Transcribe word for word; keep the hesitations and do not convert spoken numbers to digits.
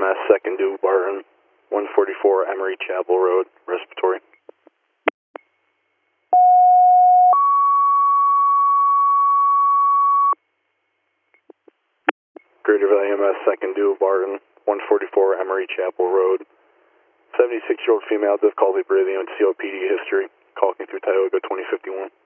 S, second due, Barton, one forty-four Emery Chapel Road, respiratory. Greater Valley M S, second due, Barton, one forty-four Emery Chapel Road. seventy-six-year-old female, difficulty breathing on C O P D history. Calling through Tioga twenty fifty-one.